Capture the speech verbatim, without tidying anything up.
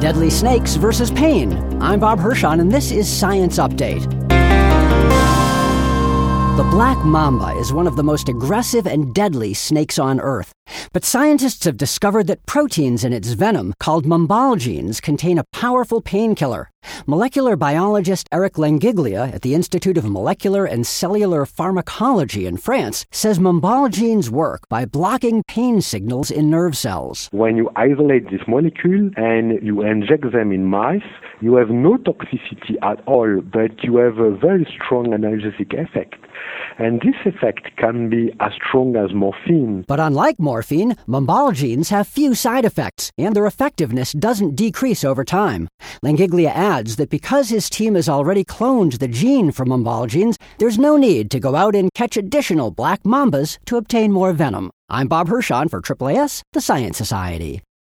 Deadly snakes versus pain. I'm Bob Hirschon, and this is Science Update. The black mamba is one of the most aggressive and deadly snakes on Earth. But scientists have discovered that proteins in its venom, called mambalgines, contain a powerful painkiller. Molecular biologist Eric Langiglia at the Institute of Molecular and Cellular Pharmacology in France says mambalgines work by blocking pain signals in nerve cells. When you isolate this molecule and you inject them in mice, you have no toxicity at all, but you have a very strong analgesic effect. And this effect can be as strong as morphine. But unlike morphine, mambalgines have few side effects, and their effectiveness doesn't decrease over time. Langiglia adds that because his team has already cloned the gene for mambalgines, there's no need to go out and catch additional black mambas to obtain more venom. I'm Bob Hirschon for A A A S, the Science Society.